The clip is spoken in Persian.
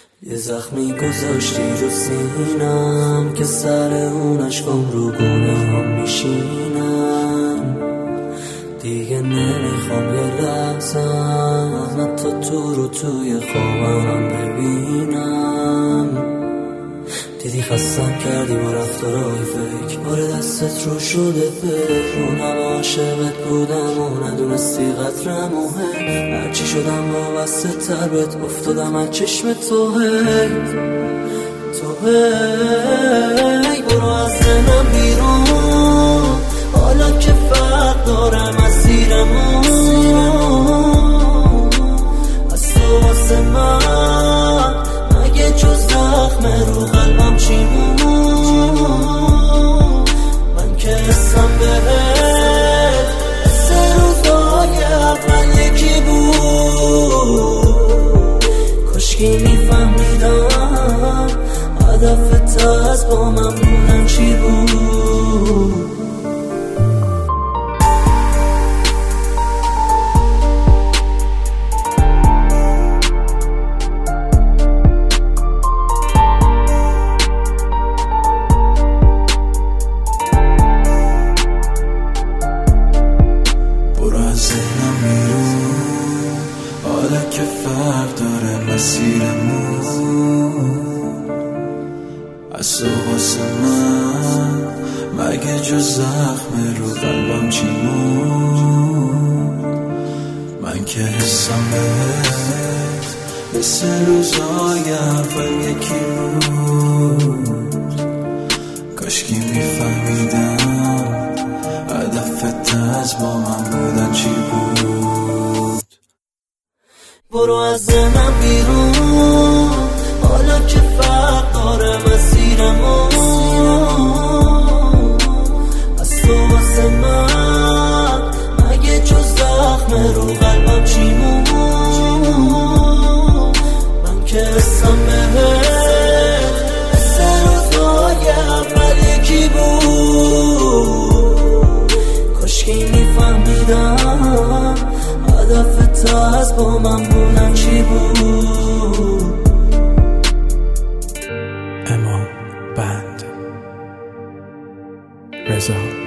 یه زخمی گذاشتی رو سینم که سر اون عشقم رو گونه هم میشینم. دیگه نمیخوام یه لحظم حتی تو رو توی خوابم ببینم. دیدی خستم کردی با رفتارهای فیک، بار دستت رو شده فکر، اونم عاشقت بودم و ندونستی قدرم و هرچی شدم وابسته تر بهت افتادم از چشم تو هی برو از ذهنم بیرون، حالا که فرق داره مسیرمون، از تو واسه من مگه جز زخم رو قلبم چی مون؟ من که حسم بهت سه روزای اول یکی بود، کاشکی میفهمیدم هدفت از با من بودن چی بود. حالا که فرق داره مسیرمون، از تو واسه من مگه جز زخم رو قلبم چی مون؟ من که حسم بهت مثل روزای اول یکی بود، کاشکی میفهمیدم هدفت از با من بودن چی بود. برو از ذهنم بیرون، حالا که فرق داره مسیرمون، از تو واسه من مگه جز زخم رو قلبم چی مون؟ من که حسم بهت مثل روزای اول یکی بود، کاشکی میفهمیدم هدفت از با من بودن چی بود. اما بند رضا